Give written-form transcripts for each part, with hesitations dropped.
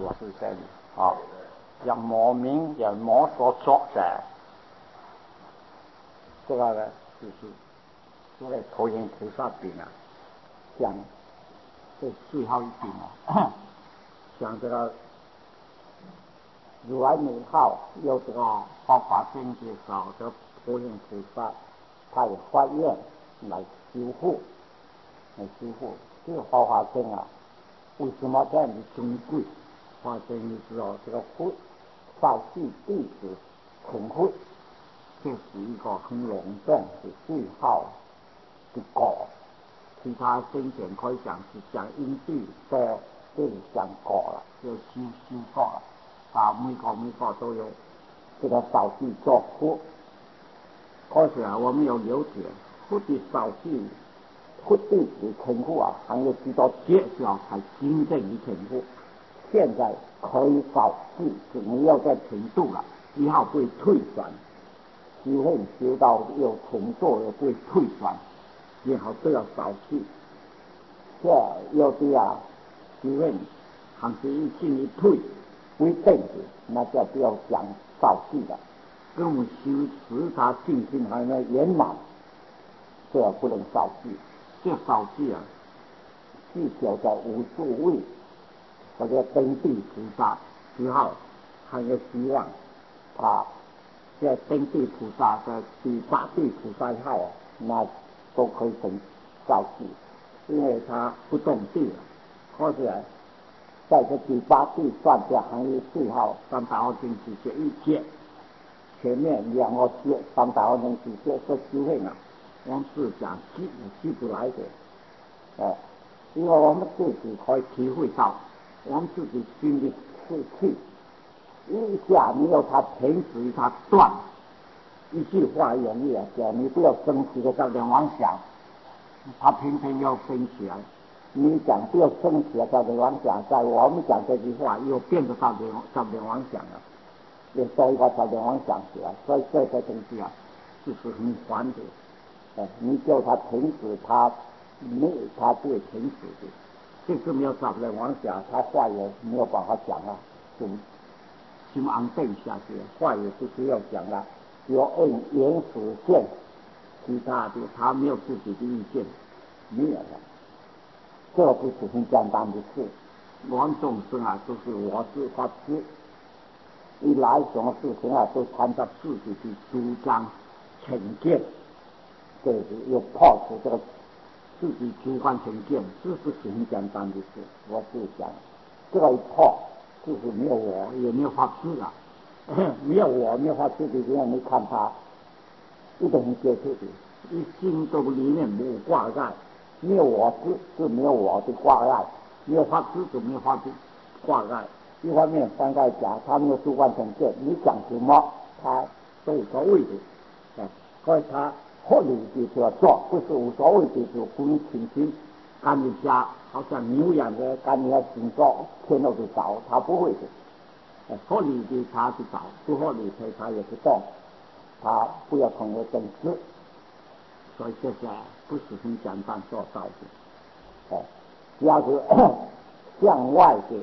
我是这里啊，要摸明，要摸索作者，这个呢就是这个投影菩萨饼啊，讲这最后一饼啊，讲这个如来美号有这个法华经介绍，这个投影菩萨他也发愿来修护，这个法华经啊。为什么这样的尊贵？发生你知道这个会少系弟子成会，这是一个很隆重的最好的果。其他经典可以讲是讲因地多，这里讲果了，就修果了。啊，每个都有这个少系做福。可是啊，我们要了解福的少系。福弟子成户啊，还有许多介绍才真正的成户。现在可以少系，是没有这程度了，以后会退转。修行修到有成就，也会退转，以后都要少系。这有的啊，修行还是一进一退为正的，那就不要讲少系了。跟我们修持他信心还没圆满，这不能少系。这少系啊，是小在无数位或者登地菩萨之后，还有希望他在登地菩萨的第八地菩萨号啊，那都可以成少系，因为他不动地了。可是啊，在这第八地算下还有4号320经只写一节，前面2个节320只写说修行啊。我们是讲记不来的，因为我们自己可以体会到，我们自己心里是气，一下没有它停止，它断，一句话容易啊讲，你不要生气的照点妄想，它偏偏要升起来，你讲不要生气的照点妄想，在我们讲这句话又变得照点妄想了，又多一个照点妄想起来，所以这些东西啊，就是很烦的。你叫他停止，他不会停止的。这是没有找人妄想，他话也没有办法讲啊，心安定下去，话也不需要讲了，只要按原始线，其他的他没有自己的意见，没有了。这不是很简单的事。我们众生啊，都是我执法执，一来什么事情啊，都参照自己的主张成见。这是又破除这个自己主观成见，这不是很简单的事。我是讲，这个一破，就是没有我，也没有法治了。没有我，没有法治的人，你看他一定很接受的，一心都里面没有挂碍，没有我是没有我的挂碍，没有法治就没有法治挂碍。一方面翻开讲，他没有主观成见，你讲什么他都无所谓的，所以他。合理的就要做，不是无所谓的就不用听听，赶你家好像牛一样的赶你要行做，天都去找，他不会的。合理的他去找，不合理的他也不动，他不要成为正知，所以这些不是很简单做到的。要是向外的，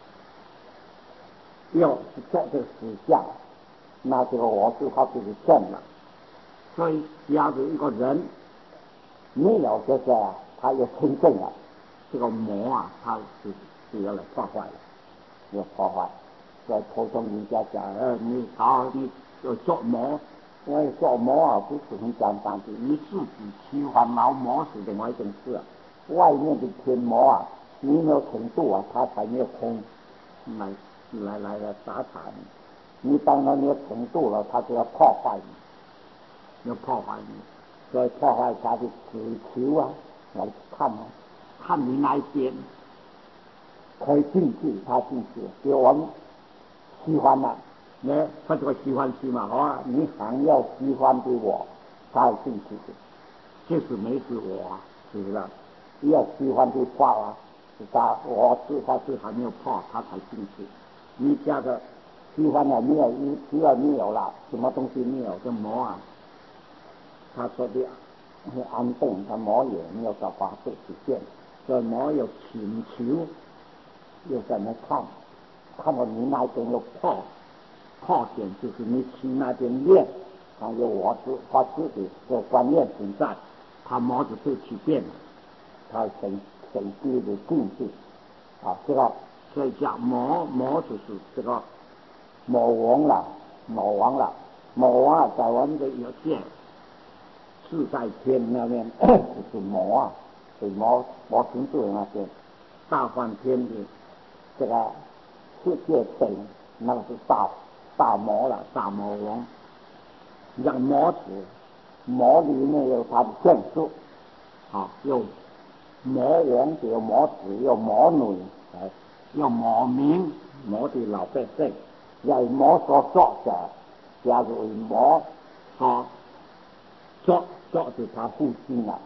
要是做这个实相，那这个我是他自己动了。所以要是一个人没有这些，他也清正了，这个魔啊，他是要来破坏了，要破坏。所以普通人家讲，你要做魔，因为做魔啊不是很简单的，你自己起烦恼魔是另外一件事啊。外面的天魔啊，你没有程度啊，他才没有空来打岔你。你当然没有程度了，他就要破坏你。要破坏你，所以破坏他的祈求啊，来看你那一边可以进去，他进去，比如我们喜欢了，他这个喜欢去嘛，你还要喜欢的我，他才进去的，这是没是我是不是？要喜欢的话啊，他我是还没有破，他才进去。你家的喜欢了没有？只要没有了，什么东西没有就魔啊。他说的安定，他魔也没有办法实现，所以魔有请求，又在那看， 看到你那边有破点，就是你去那边练，有我自己的观念存在，他魔就会去变，他神机的定制这个所以讲魔就是这个魔王了，在我们的有界自在天那边就是魔是魔神座那边大梵天的这个世界顶，那个是大魔了，大魔王。像魔子，魔里面有他的变数有魔王，有魔子，有魔女，有魔民，魔的老百姓，有魔所作者，假如魔所作是他父亲啊，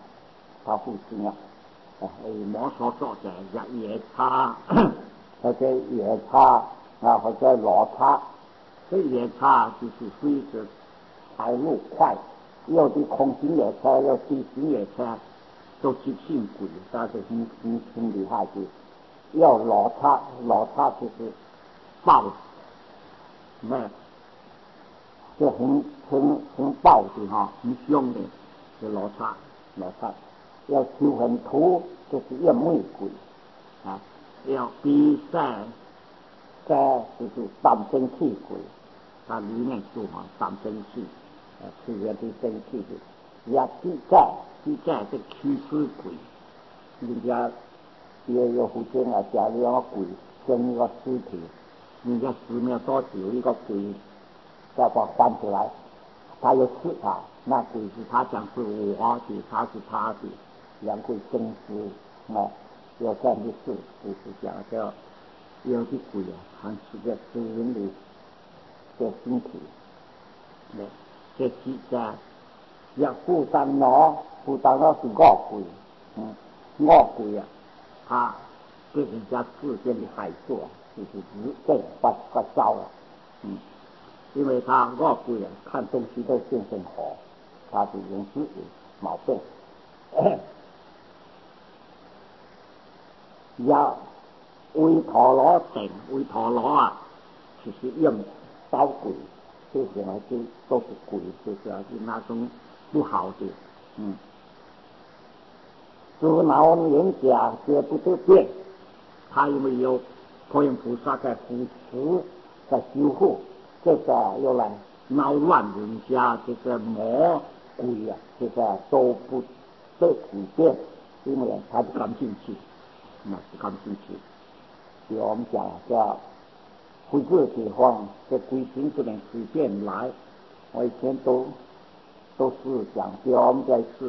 魔所作者夜叉，或者夜叉或者罗刹，这夜叉就是飞着跑路快，有的空行野车，有地行野车，都是性鬼，但是很厉害的。要罗刹就是暴，就很暴的很凶的，是罗刹。要修很土，就是要媚鬼要比赛，就是胆生气鬼，它里面说胆生气，是人的生气的。要比赛是驱使鬼，人家也有福建家里有个鬼生一个尸体，人家死没有多久，一个鬼再把翻出来，他又刺他，那鬼是他讲是我的，他是他的，两鬼争执有这样的事，就是讲叫有的鬼还是个吃人的身体，这几家要负担了是恶鬼，恶鬼他对人家世间的害处就是这发烧了，因为他恶鬼看东西都变成火，他是有自己毛病。要维陀罗顶，维陀罗就是用刀鬼，这些都是鬼，就是那种不好的。诸老人家皆不得变，他因为有观音菩萨在扶持，在修护，这个又来闹乱人家，这个魔鬼这个都不得体变，因为他是感兴趣。是感兴趣，比如我们讲叫不治之方，这鬼神不能随便来。我以前都是讲，比如我们这次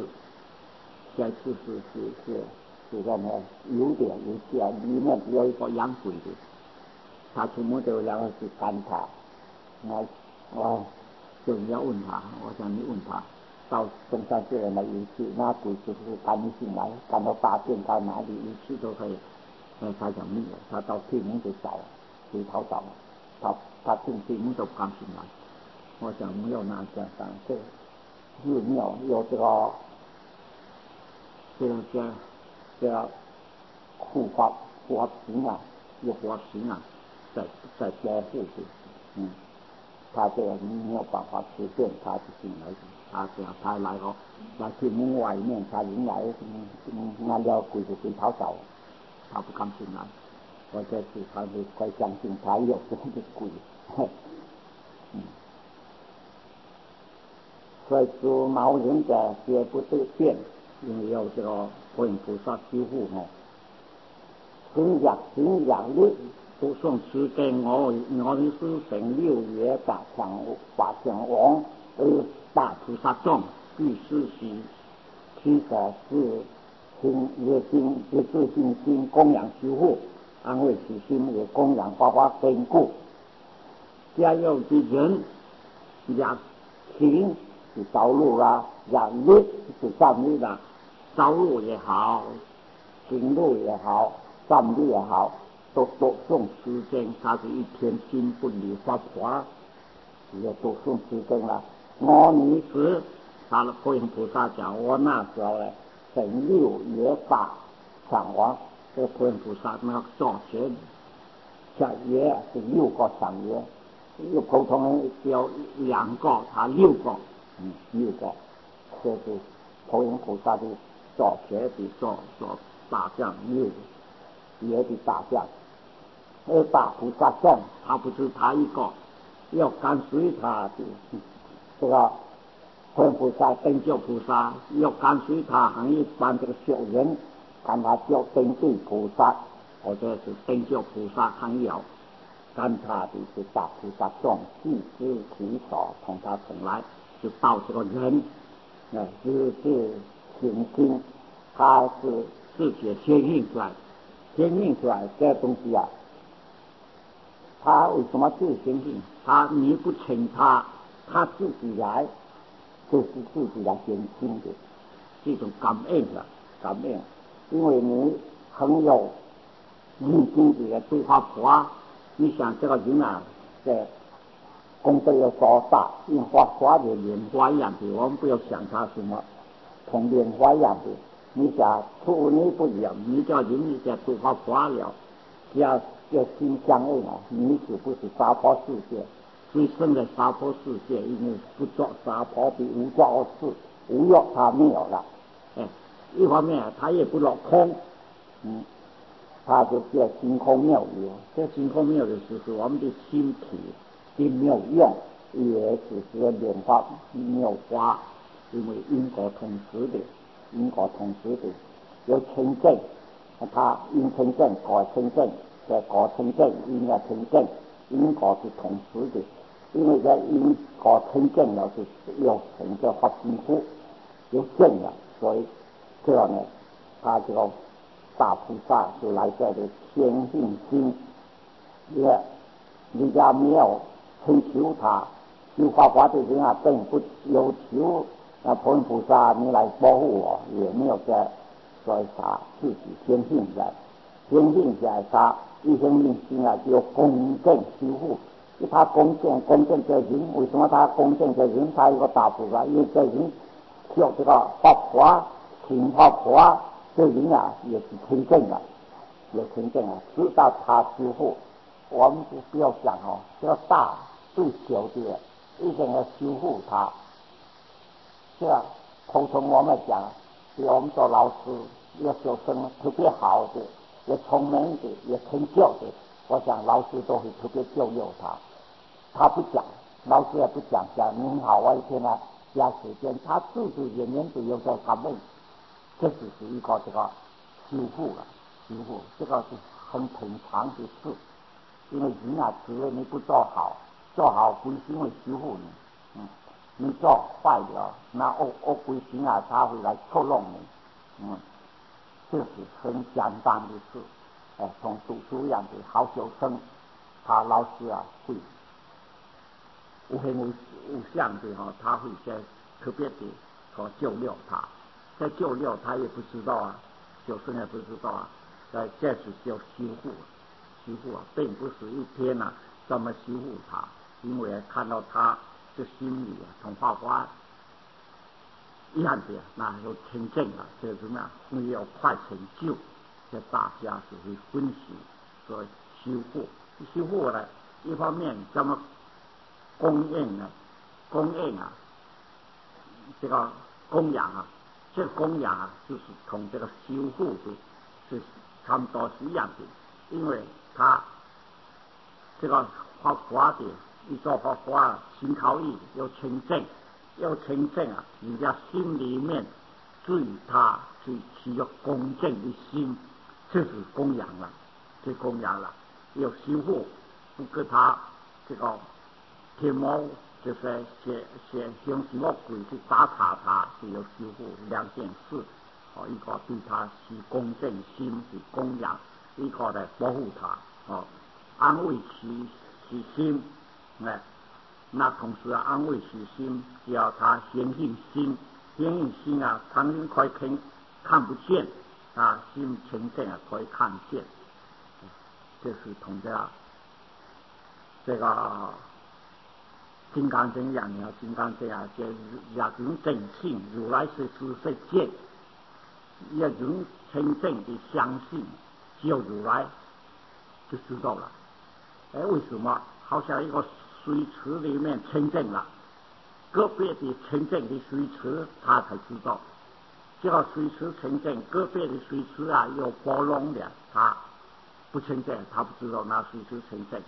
是在那有点有些里面有一个养鬼的，他全部都然后去赶他，我就要问他，我想你问他。到中山这人来游去，那鬼就是赶你进来，赶到大殿到哪里游去都可以。他讲没有，他到天门就找，回头找，他进天门都不敢进来。我想没有那这样讲，这寺庙有这个护法神有护法神在保护的，他这个没有办法随便他就进来，他这样他来了，在天门外面他迎来，那了鬼就回头找，他不敢进来。我这是他就快相信他有这个鬼，所以诸老人家皆不得变，因为有这个观音菩萨修护行养力。读诵持经，我的师承六爷大强王，大菩萨众，必须其所是心也自信心供养修护，安慰其心也供养发坚固。家有的人养行是道路养力是善力道路也好，行路也好，善力也好。都读诵持经，他是一天心不离发华，也读诵持经了。我女时，他的观音菩萨讲，我那时候成六爷大上王，这观音菩萨那个造钱， 像爷是6个像爷，有普通人只有2个，他6个，6个，这是佛印菩萨的所学的所大将6爷的大将。而大菩萨众，他不是他一个，要跟随他的这个观菩萨、灯觉菩萨，要跟随他和一般这个小人，跟他叫灯对菩萨，或者是灯觉菩萨还有跟他的是大菩萨众，具知其所，同他同来，就到这个人，日行心，他是自己先印出来，这东西啊。他为什么自行性？你不请他自己来，就是自己来显心的这种感应了，感应。因为你很有念经的对他佛，你想这个人啊，这功德有多大？因花的莲花一样的，我们不要想他什么同莲花一样的。你想处你不一样，你叫人一下对他佛了，要心相应啊！你是不是娑婆世界？最深的娑婆世界，因为不做娑婆的无作事，无欲他没有了。一方面他也不落空，他就叫心空妙有。这心空妙有就是我们的心体并没有用，也只是莲花妙花，因为因果同时的，有成正，他因成正果成正。在果成正，因要成正，因果是同时的，因为在因果成正了，是有成就发心福，有正了，所以这样呢，他这个大菩萨就来这里天性心，人家没有请求他，修法华的人啊，并不有求普菩萨你来保护我，也没有在，所以他自己天性在。天性在他一生命心啊，就公正修护。他公正这人，为什么他公正这人？他一个大菩萨，因为这人叫这个发华、听发华，这人啊也是纯正的，知道他修护。我们就不要想这个大对小的，一定要修护他。这样普通我们讲，比如我们做老师，要学生特别好的。也聪明的，也成就的，我想老师都会特别教育他。他不讲，老师也不讲您好，我一天加时间，他自自然然就有在感恩。这只是一个这个修护了，这个是很平常的事。因为人啊，只要你不做好归心会修护你。你做坏了，那恶归心啊，他会来捉弄你。这是很简单的事，从读书一样的好学生，他老师啊会无形无相的他会在特别的救了他，在救了他也不知道啊，学生也不知道啊，这是叫修护并不是一天这么修护他，因为看到他的心里同花花一样的，那有成正了，这是会有快成就，这大家是会分析，所以修护呢，一方面怎么供应这个供养这供养就是同这个修护的是差不多是一样的，因为他这个画画的一做画画心考意有成正。人家心里面对他是起了恭敬的心，这是供养了，有修护，不跟他这个天魔就是用什么鬼去打他是有修护2件事。一个对他是恭敬心是供养，一个来保护他安慰其心那同时安慰其心，只要他显应心常人可以看不见心清净可以看见。这是同这个金刚经一样的，金刚经这人正信，如来是世界，要人真正的相信，只有如来就知道了。 为什么？好像一个水池里面清净了，个别的清净的水池他才知道。这个水池清净，个别的水池啊有波浪的，他不清净，他不知道那水池清净。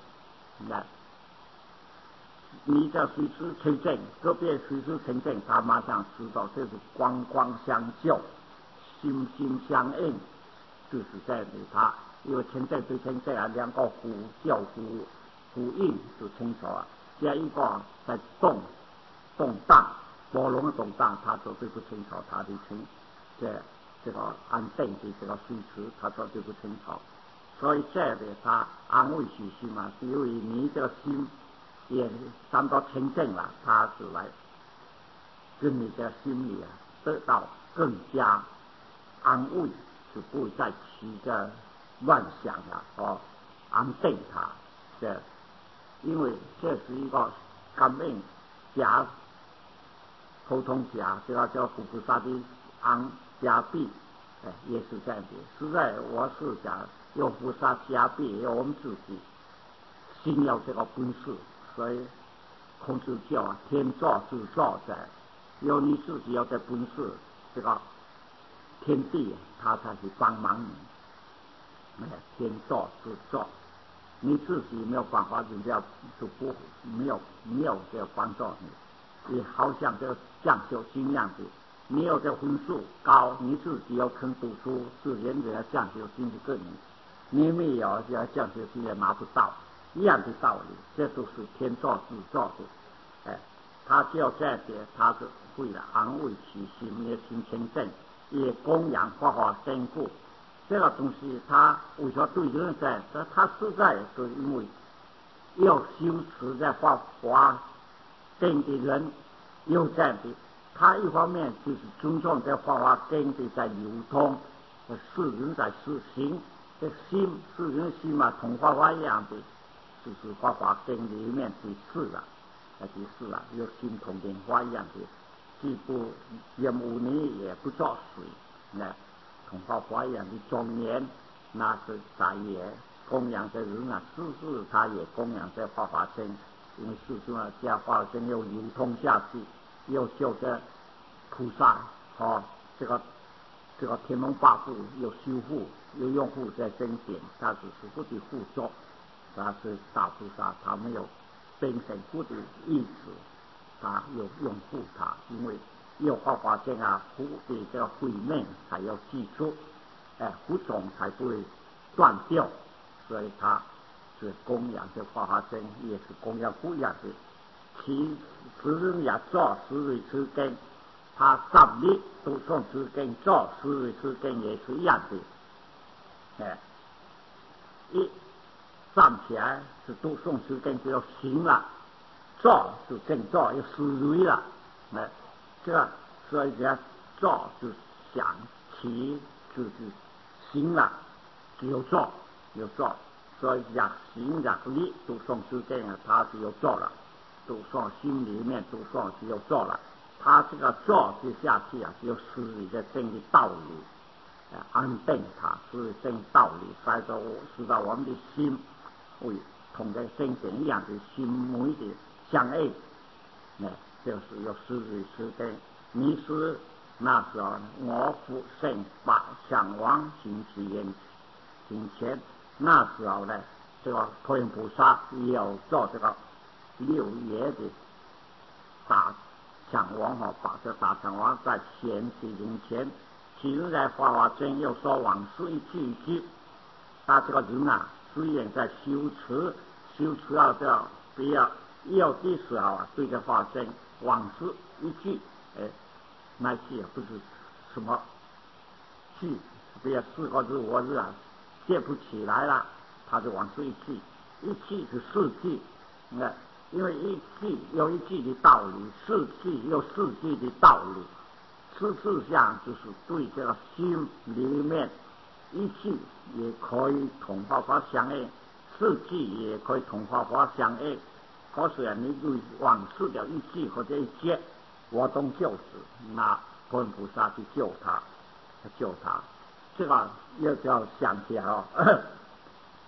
你这水池清净，个别水池清净，他马上知道这是光光相救，心心相应，就是这样的。他因为清净对清净啊，两个呼应就清楚啊。这一个在动荡，波浪动荡，他绝对不清楚他的这个安定的这个水池，他绝对不清楚。所以这里他安慰信心嘛，是因为你这个心也感到清净了，他是来跟你的心里啊得到更加安慰，就不会再起着乱想了安定他。因为这是一个感应加沟通加，这个叫佛菩萨的加庇，也是这样的。实在我是讲有菩萨加庇，有我们自己心有这个本事，所以孔子叫天作之作在，有你自己有这本事，这个天地他才去帮忙你。天作之作，你自己没有办法，人家就不没有这个帮助你。也好像这个匠修心样子，你有这分数高，你自己要肯读书，自然人家匠修心就跟你没有，这匠修心也拿不到，一样的道理。这都是天作之作的。他只有这点，他是为了安慰其心，也心清净，也供养化化坚固。这个东西他为什么对人在？他实在是因为要修持在化华根的人有这样的，他一方面就是尊重在化华根的在流通，世人在实行，这心世人心嘛，同化华一样的，就是化华根里面的事了，有心同莲花一样的，既不淹污泥，也不作水，同化华一样的庄严，那是他也供养的人啊，世世他也供养在化华身，因为世世啊，加化身又流通下去，又救着菩萨这个天龙八部有修护，有用护在身点，他是师父的护作，他是大菩萨，他没有变成父的意思，他有用护他，因为有化华身啊，福的这个慧命才有基础，福种才不会断掉，所以他是供养这化华身，也是供养不一样的。其实人也做十瑞之根，他上力读诵之根，做十瑞之根也是一样的。一站起来是读诵之根就要行了，做就更做要十瑞了。这个所以讲做就想起就是行了，就有做，所以讲行讲力读诵之根啊，他就有做了。读诵心里面读诵只有做了，他这个做就下去啊，就实际的真的道理，安定他是真道理，使到我们的心为同在身点一样的心门的相应，就是有实际是根。你是那时候我复胜把向往行之眼前，那时候呢，这个普贤菩萨也有做这个六爷的大强王把这大强王在前前，其实在华华经又说往事一句一句，他这个人啊，虽然在修持到这比较要的时候啊，对着华经往事一句，那句也不是什么句，比如4个字5个字啊，接不起来了，他就往事一句是4句，因为一句有一句的道理，4句有4句的道理，事实上就是对这个心里面一句也可以同化法相应，4句也可以同化法相应。可是你对往事的一句或者一节，我都就是拿观音菩萨去救他，这个又叫想起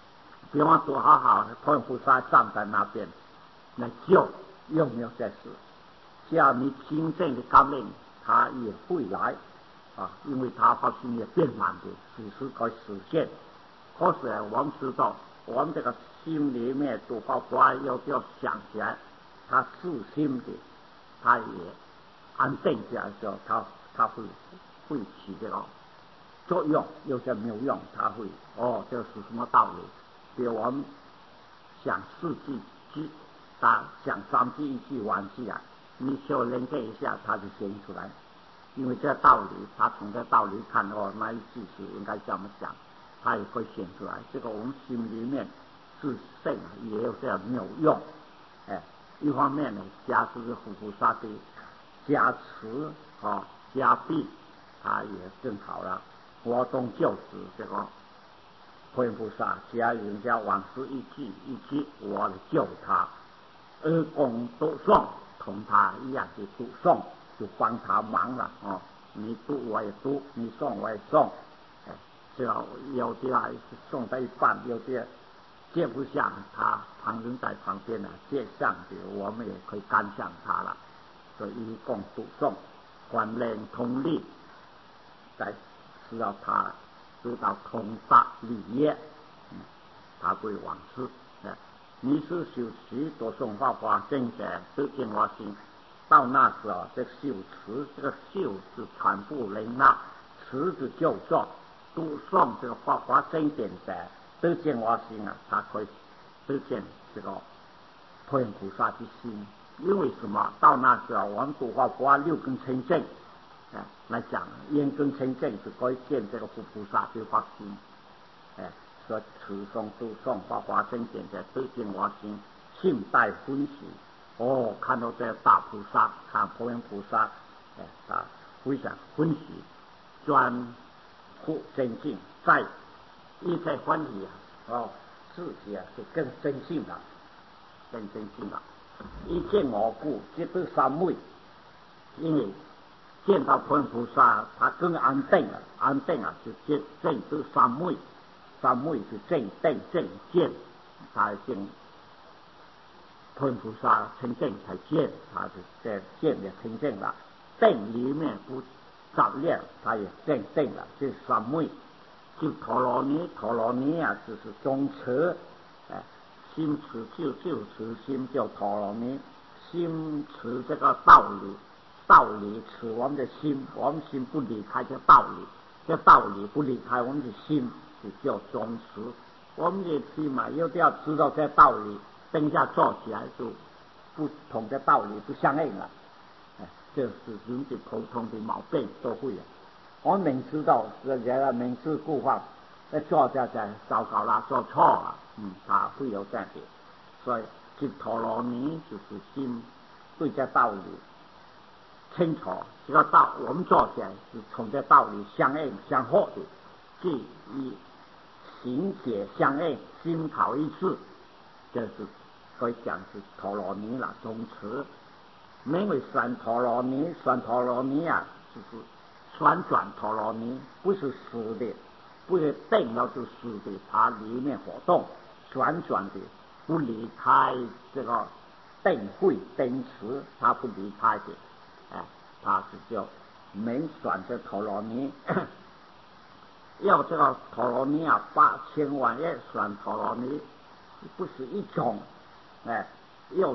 比方多好好，观音菩萨站在那边来救，有没有这事？只要你真正的感恩，他也会来啊，因为他发心也变满的，只是该实现。可是我们知道，我们这个心里面都好乖，要想起来，他自心的，他也安定下来之后，他会起这个作用，有些没有用，他会这是什么道理？比如我们想4句他想3句1句完起来，你修炼这一下，他就显出来。因为这道理，他从这道理看那一句是应该这么讲，他也会显出来。这个我们心里面自信也有这样没有用。一方面呢，加持佛菩萨的加持加庇，他也更好了。活动就是这个观音菩萨，只要人家往事一句一句，我来救他，而共读诵，同他一样的读诵，就帮他忙了你读我也读，你诵我也诵。只要有的送到一半，有的接不下，他旁人在旁边接上去，我们也可以跟上他了。所以一共读诵，观念通力，在需要他知道通达理业，他会往事。你是修习多诵法华真解得见我心，到那时候这修持，这个修是全部能纳，持是就做，读诵这个法华真解得见我心他可以得见这个观音菩萨的心。因为什么？到那时候我们读法华6根清净来讲，眼根清净是可以见这个佛菩萨的法心。说持诵读诵法华真解得见我心，心带欢喜。看到这大菩萨，看观音菩萨，他非常欢喜，专护真境，在一切欢喜自己就更真心了，更真心了。一见我故，即得三昧。因为见到观音菩萨，他更安定了，安定就证得三昧。三昧是正定正见，他见观音菩萨清净才见，他是在见也清净了。定里面不着念，他也正定了，这是三昧。就陀罗尼就是中持，心持就持心叫陀罗尼，心持这个道理持我们的心，我们心不离开这道理，这道理不离开我们的心，就叫中持。我们也起码要知道这道理，等一下做起来就不同的道理不相应了。这是人的沟通的毛病都会我们明知道明知故犯，做就糟糕了，做错了，他会有这样的。所以这陀罗尼就是心对这道理清楚，这个道我们做起来是从这道理相应相合的，即以行解相应，心考一致，这是可以讲是陀罗尼了，中持。名为旋陀罗尼，就是旋转陀罗尼，不是死的，不是定了就死的，它里面活动旋转的，不离开这个定慧定持，它不离开的，它是叫名旋的陀罗尼。要这个陀罗尼8000万亿旋陀罗尼，不是一种要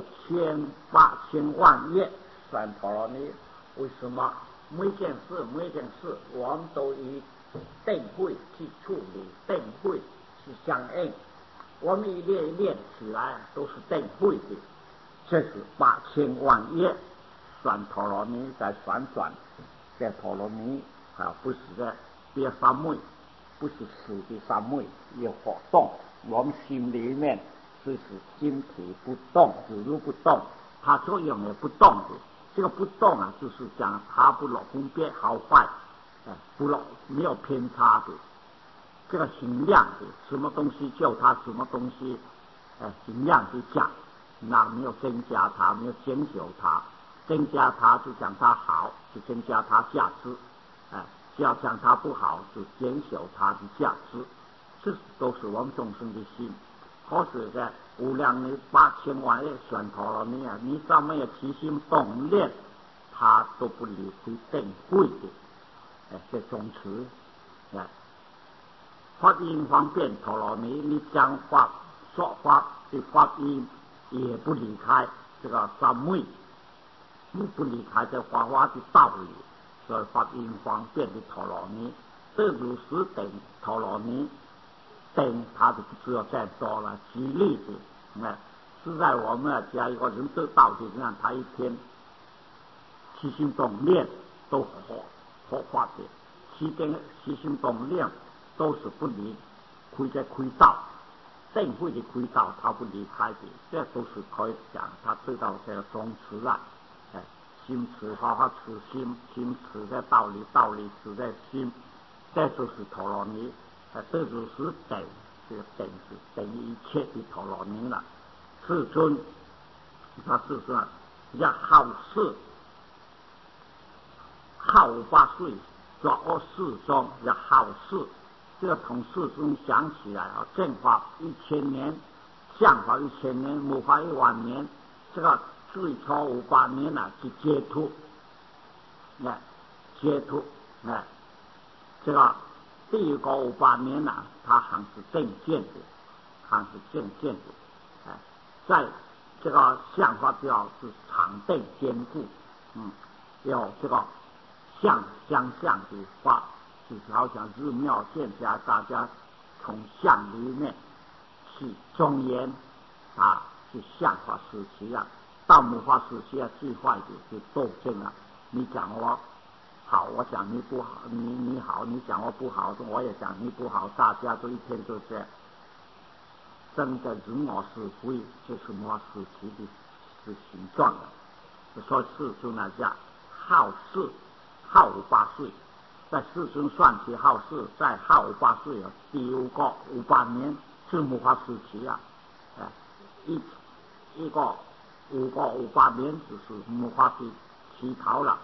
8000万亿旋陀罗尼。为什么？每件事我们都以定慧去处理，定慧去相应，我们一练起来都是定慧的。这是8000万亿旋陀罗尼在旋转，这陀罗尼不是在别三昧，不是死的三昧，有活动。我们心里面就是晶体不动，指如不动，它作用也不动的。这个不动就是讲它不落分别好坏，不落没有偏差的。这个衡量的，什么东西就它什么东西，衡量去讲，那没有增加它，没有减少它。增加它就讲它好，就增加它价值；只要讲它不好，就减少它的价值。这都是我们众生的心。 可是在无量的8000万亿旋陀罗尼啊，你上面有起心动念，他都不离开定慧的，这宗持，发音方便陀罗尼，你讲法说法的发音也不离开这个三昧，你不离开这法华的道理，所以发音方便的陀罗尼，这如是等陀罗尼。等他就不需要再说了。举例子，是在我们家一个人得道的这样，他一天起心动念都活化的，起心动念都是不离开在亏道，定慧的亏道他不离开的，这都是可以讲，他知道这个宗持啊，心持好好持心，心持在道理，道理持在心，这就是陀罗尼。这就是等，这个等是等于一切的陀罗尼了。世尊，他是说要好事，好8岁，做恶事中要好事。这个从世尊想起来啊，正法1000年，相法1000年，末法10000年，这个最初58年呢是解脱，解脱，这个。第一个58年呢，他还是正见的，在这个相法表是常定坚固，有这个相的法，就是好像日庙现在大家从相里面去中原去相法时期啊，到末法时期啊，最坏的就斗争啊，你讲我好，我讲你不好，你好，你讲我不好，我也讲你不好，大家都一天都这样，争的人我是非，就是末时期的形状了。所以世尊来讲，好事好58岁，在世尊算起好事，在好58岁啊，第5个58年是末法时期啊，一个5个58年就是末法的起头了，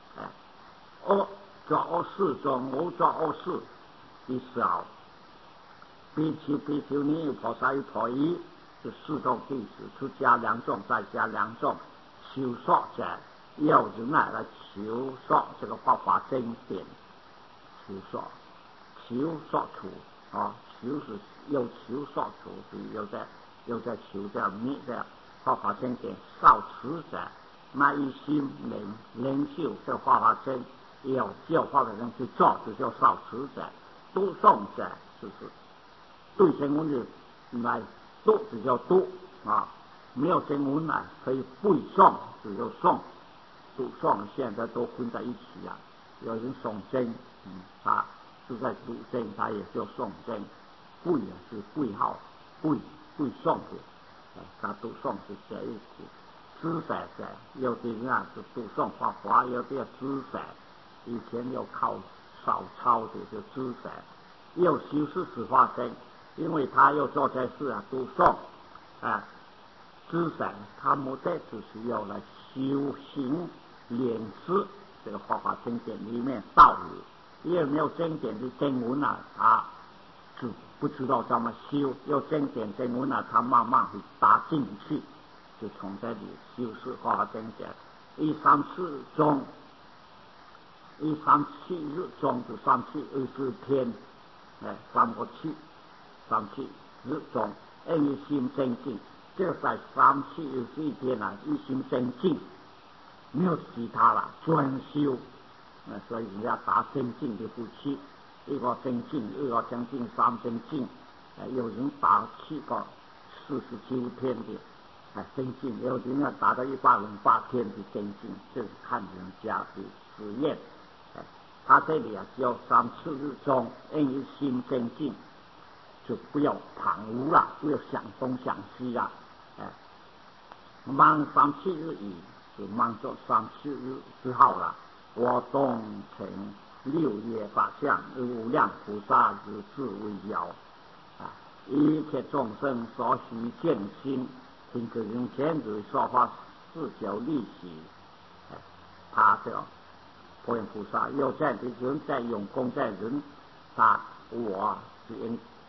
做恶事中无做恶事的时候，比丘尼菩萨与婆夷是4种弟子，出家2种，在家2种，求说者有人来求说这个法华经典，求说处求是有求说处，有在求在灭的法华经典，少持者那一心灵修这法华经。有教化的人去做，就叫少持者；读诵者就是对经文的来读，就叫读没有经文来可以背诵，就叫诵。读诵现在都混在一起啊，有人诵经，他就在读经，他也叫诵经。背是背号，背诵的，他读诵是在一起。知识者有的人是读诵法华，有的知识。以前要靠少抄的就知识，又修饰实法经，因为他要做这事啊，读诵知识，他目的就是要来修行练知这个法华经典里面道理，因为没有经典的经文啊，他就不知道怎么修，有经典经文啊，他慢慢会打进去，就从这里修饰法华经典。134中。137日中就324天，3个7日中，一心精进，就在324天啊，一心精进，没有其他了，专修，所以人家打精进的夫妻，一个精进，2个精进，3精进，有人打7个49天的精进，有人要达到108天的精进，就是看人家的实验。他这里叫3次日中，一心精进，就不要旁骛了，不要想东想西了，忙37日矣，就忙做37日之后了。我东成6月法相，无量菩萨如是为摇，一切众生所须见心，听可用前日说法4九利息，他的佛菩萨有这样的人在用功在人，我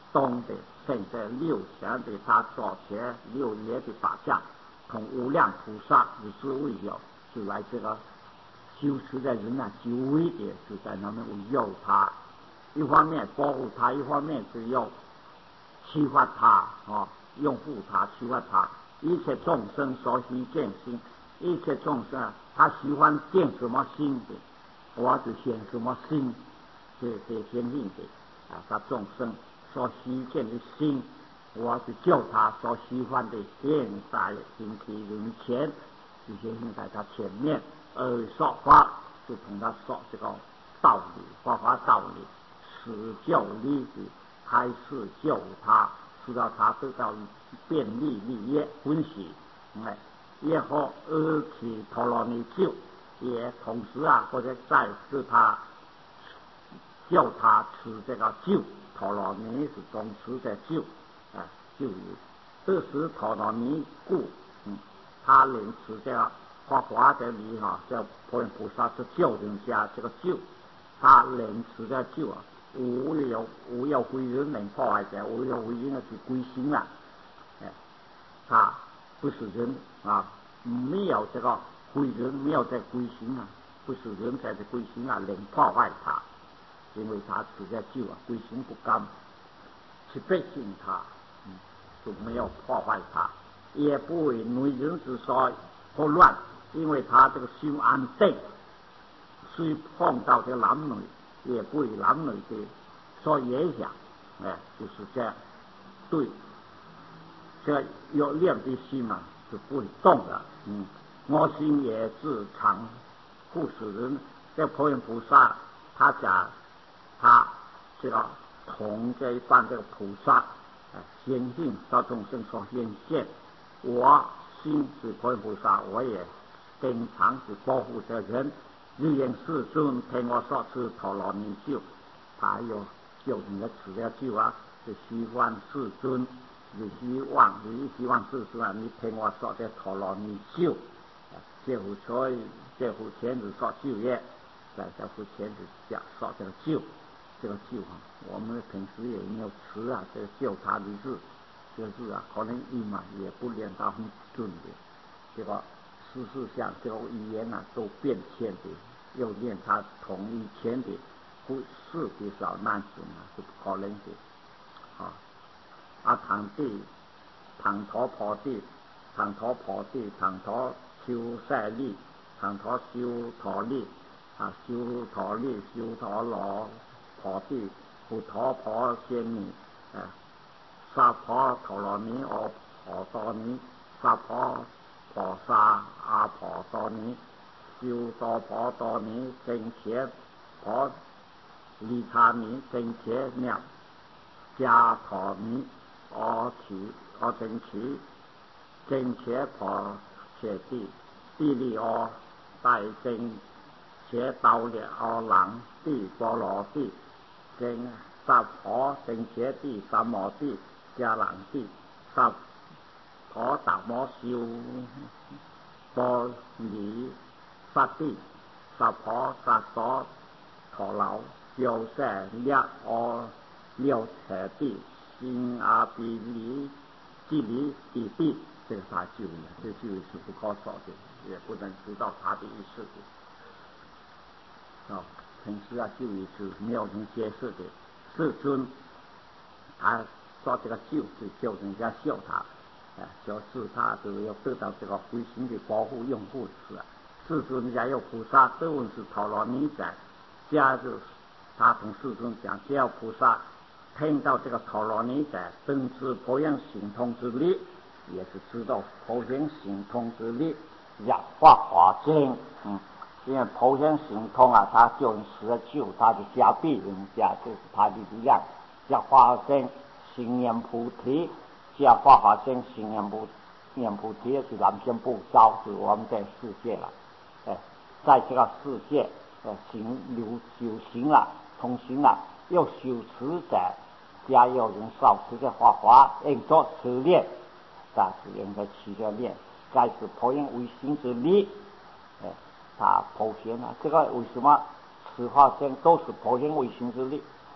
东的现在六祥的他左前六爷的法相，同无量菩萨以是为有，就来这个修持的人啊，久违的就在那边为诱他，一方面保护他，一方面是要启发他拥护他，启发他。一切众生所需见心，一切众生他喜欢见什么心的，我就显什么心，这显性的他众生所需见的心，我就救他所喜欢的现在形体人前，就显现在他前面，而说法就同他说这个道理，法道理，是教理的，还是救他，使到他得到便利利益欢喜，也好而其陀罗尼救，也同时或者再是他叫他吃这个救，陀罗尼是总持的救救义，这时陀罗尼故，他能吃这个花的理叫普贤菩萨是救人家这个救，他能吃的救无有慧人能破坏的，无有慧人是归心了，他不是人没有这个慧人，没有在归心不是人才的归心能破坏他，因为他吃的救归心不甘，去背信他，就没有破坏他，也不为女人之所祸乱，因为他这个心安定，虽碰到这男女，也不为男女的所影响，就是这样，对，这有亮的心就不会动了，我心也是常护持人，这普贤菩萨他讲他这个同这一般这个菩萨显性到众生所显现，我心是普贤菩萨，我也经常是保护这人，日言世尊听我说是陀罗尼救，他有救你的吃了救是希望世尊，你希望世尊你听我说这陀罗尼救，这乎前子说救业，在这乎前子讲说这个救，我们平时也没有吃这个救他的日，这个日可能也不练到很准的，这个事实上这个语言都变迁的，又练他同以前的不是的少难行是不可能的唐陀婆地，唐陀修赛利，唐陀修陀利修陀罗婆地，普陀婆仙尼萨婆陀罗尼婆多尼，萨婆婆萨阿婆多尼，修多婆多尼，正切婆利他尼，正切妙加陀尼正切婆切地利大正切道列朗地波罗地，正萨婆正切地三摩地加朗地，萨婆达摩修波尼萨地，萨婆萨所陀劳修塞六切地心阿比离地理地地，这个他就义，这就义是不可说的，也不能知道他的意思的平时就义是没有人解释的，世尊他说这个救人家救他就是他就要得到这个回心的保护拥护世尊人家有菩萨德文是陀罗尼在，加入他同世尊讲，只要菩萨听到这个陀罗尼在正知普贤行通之理，也是知道普贤行通之理要化华经，因为普贤行通他就是救他的加庇人家，这是他的力量，叫化经行念菩提，叫化经行念菩提是南天不招，是我们在世界了，在这个世界修行通行又修持者，家有人少持的华应作持念，但是应该持着念，该是普贤为心之理，他普贤这个为什么持华经都是普贤为心之理，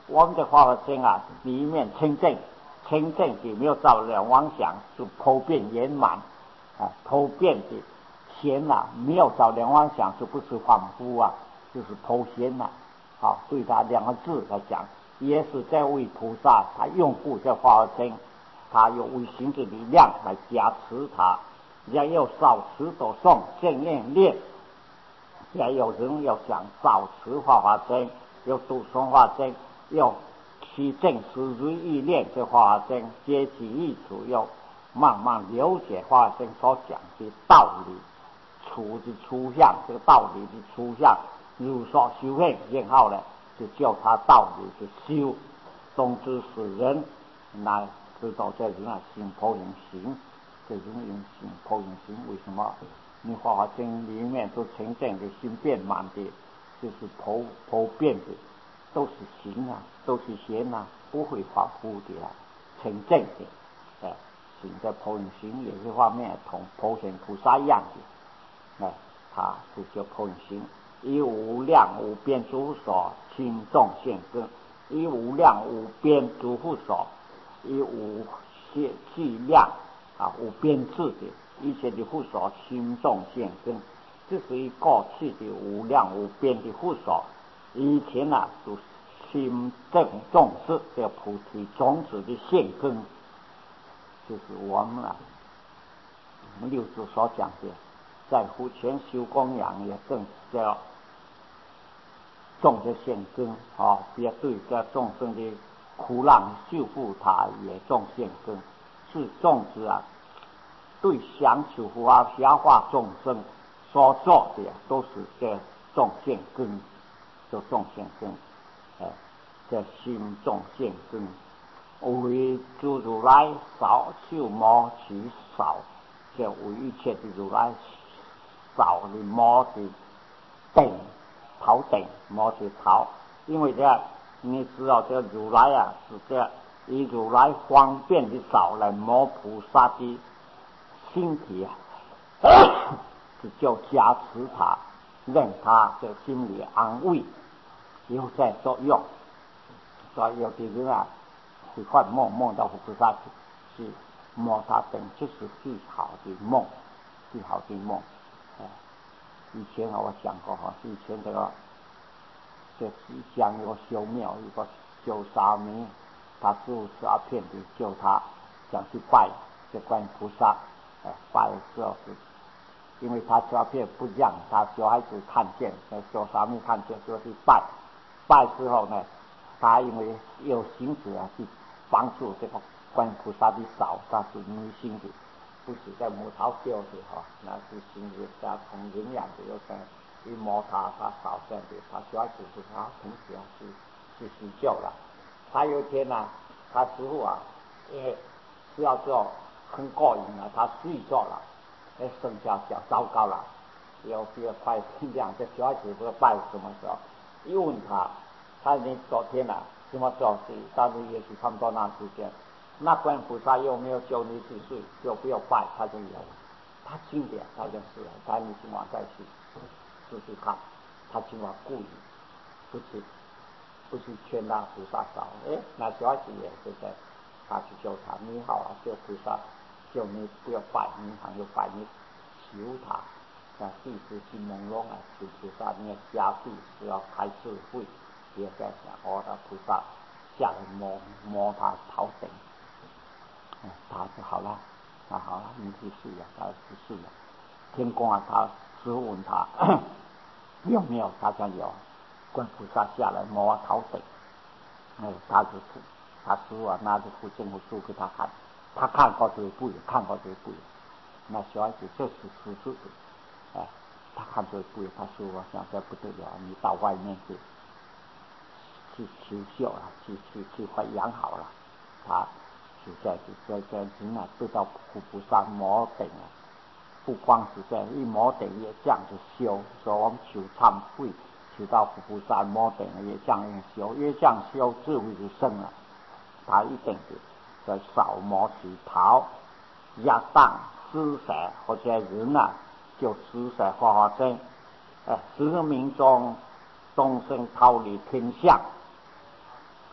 我们的化华经啊，里面清净的没有造了妄想，是普遍圆满啊，普遍的贤啊，没有造了妄想，就不是凡夫啊，就是普贤呐。好，对他两个字来讲，也是在为菩萨他用护这化华经，他有无形的力量来加持他，也有少持所诵正念练，也有人要想少持化华经，有读诵化经，有去证实如意念这化华经，接其意处，要慢慢了解化华经所讲的道理，处的出相，这个道理的出相如所修会，然后呢就叫他道理去修，总之使人来知道这人啊心破影行，这人用心破影行，为什么？你化华经里面都呈现的心变满的，就是普遍的，都是行啊，都是贤啊，不会反复的啊，呈现的，行在破影行有些方面同普贤菩萨一样的，他是叫破影行。以无量无边诸所轻重现根，以无量无边诸护所，以无计量啊无边智的一切的护所轻重现根，这是一过去的无量无边的护所。以前啊是心正重视这菩提种子的现根，就是我们六祖所讲的，在乎前修供养也正叫种的现根啊，别对这众生的苦难修复它也种现根，是种子啊，对想求消化众生所做的都是这种现根，就种现根，这心种现根，为诸如来少修摩其少，这为一切的如来少的摩的定。头顶摩去头，因为这你知道这如来啊是这以如来方便的手来摩菩萨的心体就叫加持他，让他这心里安慰，有这作用。所以有的人啊是幻梦到菩萨去摸他等，这是最好的梦，最好的梦。以前我讲过以前这西乡有个修庙，有个修沙弥，他师父是阿片的，叫他想去拜这观音菩萨，拜的时候是，因为他修阿片不让他小孩子看见，修沙弥看见就去拜之后呢，他因为有心思去帮助这个观音菩萨的手，他是女性的。不是在木头雕的那是心里加从营养的，有在一摸他少这样的，他小孩子是他从小去睡觉了。他有一天他师父是要做很过瘾他睡着了，剩下讲糟糕了，要快亮，这小孩子不知道拜什么时候，一问他连昨天什么时候睡，但是也许差不多那时间。那观音菩萨又没有叫你去睡，就不要拜，他就有了。他经典，他就是了。他你今晚再去试试看，他今晚故意不去劝那菩萨少。那小孩子也是在，他去叫他，你好叫菩萨，叫你不要拜，你还要拜，你求他。弟子心朦胧求菩萨你要加倍是要开智慧，别再想那菩萨下来摸他头顶。他就好了，好了，你去试了，他去试了。天公他师父问他有没有，他讲有。观菩萨下来摸头顶，他就是他师父拿着符经和书给他看，他看过这一步，看过这一步。那小孩子这是实事的，他看这一步，他师父想这不得了，你到外面去求救去快养好了，他。就在人得到菩萨摩顶不光是这样，一摩顶也这样子修，所以我们求忏悔，求到菩萨摩顶也这样修，越这样修智慧就生了。他一定在少摩其头，压当施舍，或者人就施舍化华经，使民众众生逃离天相，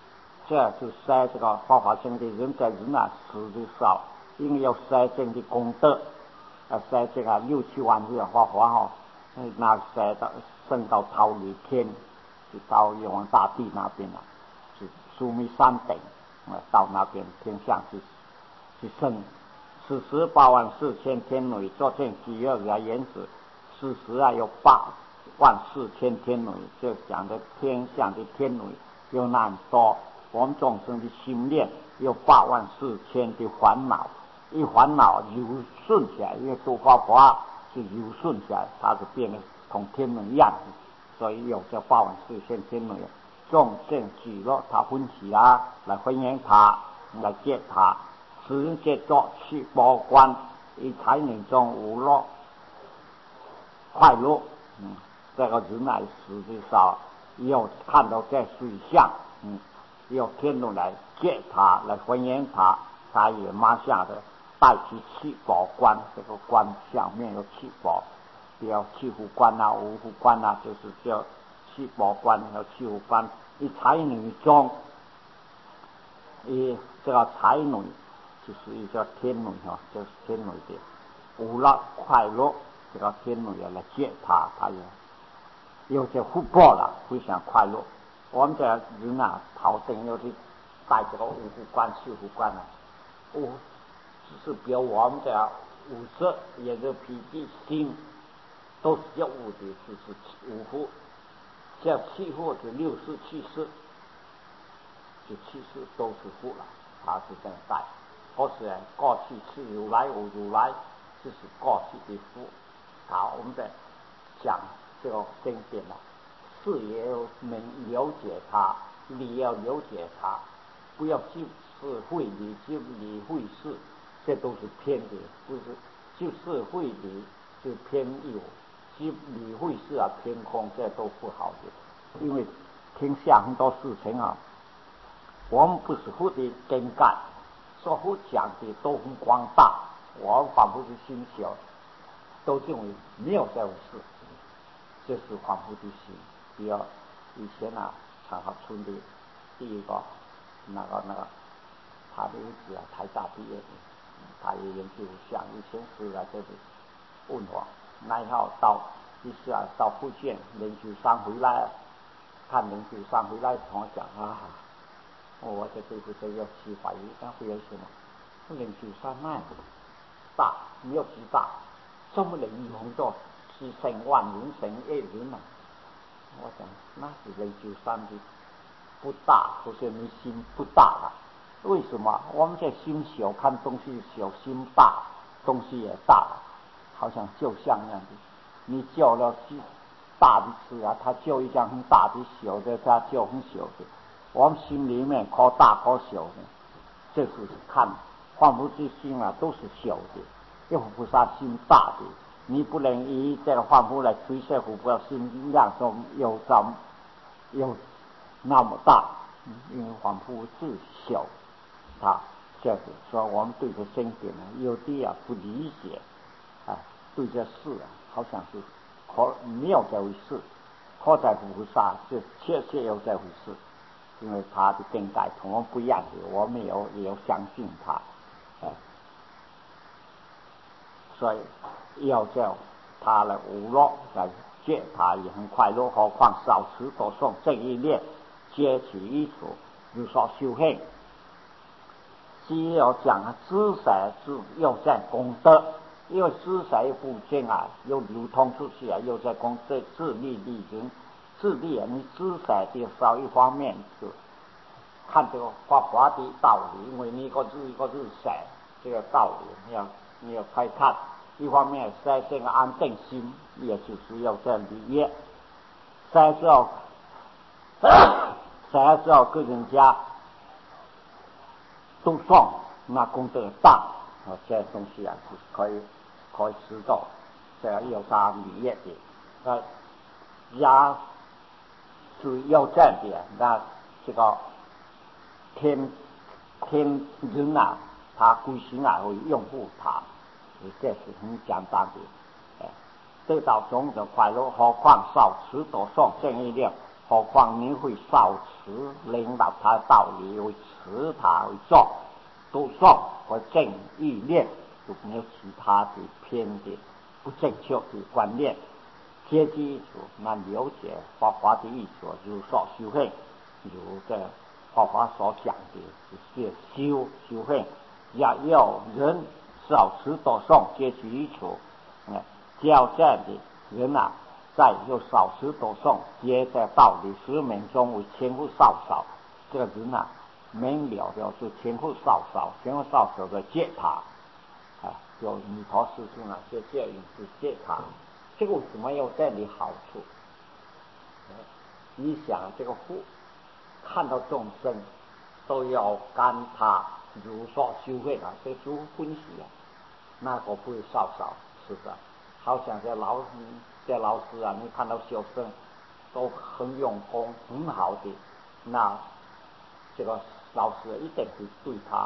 这就塞这个发法性的人在人啊，死的少，因为有塞性的功德，塞这个6、7万日发法那塞到升到桃李天，就到玉皇大帝那边了，是苏密山顶，到那边天上去升。484000天女，昨天第2个言子，40有84000天女，就讲的天上的天女有那么多，我们众生的心念有84000的烦恼，一烦恼柔顺起来，因为多发法是柔顺起来，它就变得同天女一样，所以有这84000天女，众生喜乐，他欢喜啊，来欢迎他，来接他。此人皆作七宝观，以才能中无乐快乐。这个人来实际上要看到这水象，要天路来接他，来欢迎他，他也马上的带去七宝观。这个观上面有七宝，比如七福观啊、五福观啊，就是叫七宝观和七福观。以才女中，以这个才女。就是一个天女就是天女的无乐快乐，这个天女也来接他，他也有些福报了，非常快乐。我们这人啊，头顶要去带这个五福观、七福观啊，就是比如我们这五色，也是脾气心，都是叫五的，就是五福，叫七福就6世、7世，就7世都是福了，他是这样带。或是过去是如来无如来，就是过去的福。好，我们在讲这个经典了，事也要能了解它，理要了解它，不要就是会理就理会事，这都是偏的，不是就是会理就偏有，就理会事啊偏空，这都不好的。因为天下很多事情啊，我们不是佛的根干。说佛讲的都很广大，我们仿佛是心小，都认为没有这回事，这是仿佛的心。比如以前啊，长河村的第一个那个，他的儿子啊，台大毕业的，他也研究想以前是在这里问我，那以后一下到福建研究生回来，看研究生回来同我讲啊。我在对付这个奇怀疑，但会有什么？灵修山脉大，没有几大，这么灵用到是成万人、成亿人啊！我想那是灵修山的不大，或者你心不大了。为什么？我们在心小，看东西小，心大，东西也大，好像就像那样的。你叫了大的吃啊，他叫一样很大的，小的他叫很小的。我们心里面可大可小的，这是看凡夫之心啊，都是小的，因为菩萨心大的，你不能以这个凡夫来推测菩萨心量中有那么大，因为凡夫是小，这样子说，我们对这经典呢，有的啊不理解啊，对这事啊，好像是没有这回事，可在菩萨是确切有这回事。因为他的根改同我们不一样的，我们也要相信他，所以要叫他来无乐来接他也很快乐，何况少持多诵这一念，接其一所，如说修行，只要讲知识又在功德，因为知识不见啊，又流通出去啊，又在功德自利利人。自利啊，你知识的少一方面就看这个法华的道理，因为你一个字一个字写这个道理，你要开看。一方面在这个安定心，也就是要这样理解。才知道跟人家都送，那功德大，这些东西啊是可以知道，这样有他理解的。是要这点，那这个天人啊，他归心啊会拥护他，这是很简单的。得到种种快乐，何况少持多诵正一念， 何况你会少持领导他道理，会持他会做读诵和正意念，就没有其他的偏的不正确的观念。接基础，那了解法华的意思，如所修行，如这法华所讲的就是修行，也要人少持多诵接基础。教这样的人啊，在有少持多诵接在道理使命中为前后少少，这个人啊明了的是前后少少的接他，就弥陀师兄啊，就这样去接他。这个为什么有这样的好处？你想这个看到众生都要跟他如所修行啊，这就欢喜啊，那个不会少是的。好像这老师啊，你看到学生都很用功很好的，那这个老师一定会对他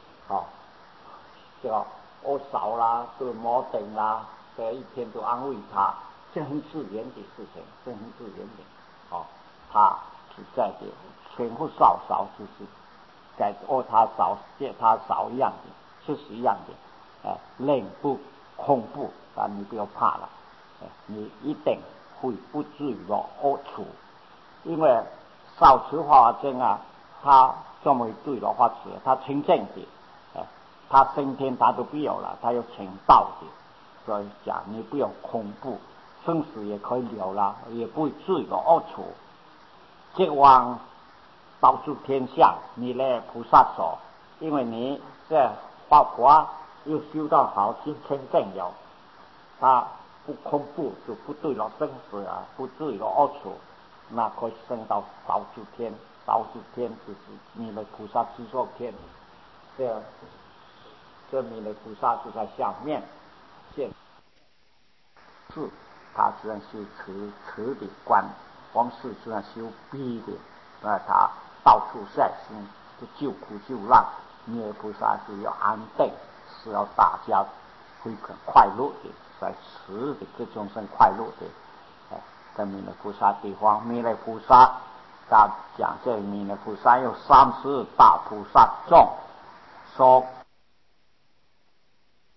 这个少啦，对摩顶啦，这一天都安慰他，这很自然的事情，这很自然的。他是在的前后少就是在他借他少一样的，是一样的。令不恐怖，但你不要怕了，你一定会不至于恶处，因为少持法经啊，他这么对了法持，他清正的，他升天他都不要了，他要成道的，所以讲你不要恐怖，生死也可以了了，也不会至于恶处。这往到处天下弥勒菩萨所，因为你这法华又修到好心清正了，他不恐怖就不对了生死啊，不至于恶处，那可以升到少数天就是弥勒菩萨之受天。这弥勒菩萨就在下面现是他虽然是持的观，我们是虽然修逼的，他到处晒心，不救苦救难。弥勒菩萨是要安定，是要大家会很快乐的，在持的各众生快乐的。在弥勒菩萨地方，弥勒菩萨他讲这弥勒菩萨有30大菩萨众所